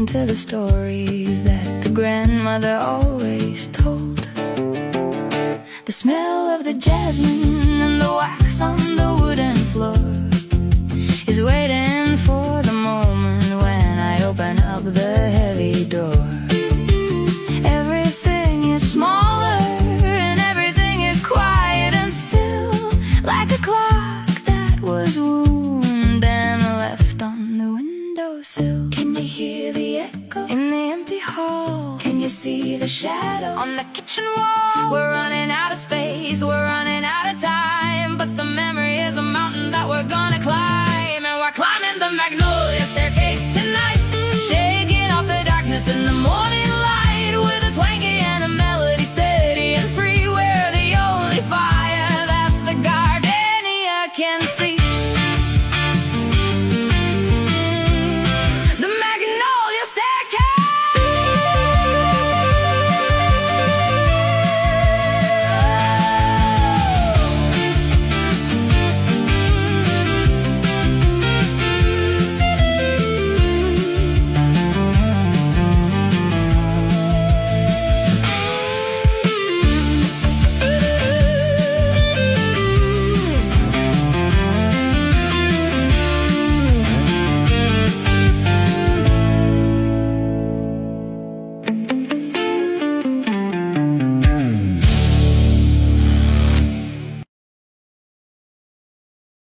listen to the stories that the grandmother always told. The smell of the jasmine and the wax on the wooden floor is waiting for the moment when I open up the heavy door. Everything is smaller and everything is quiet and still, like a clock that was wounded and left on the windowsill. Can you hear the echo in the empty hall? Can you see the shadow on the kitchen wall? We're running out of space, we're running out of time, but the memory is a mountain that we're gonna climb.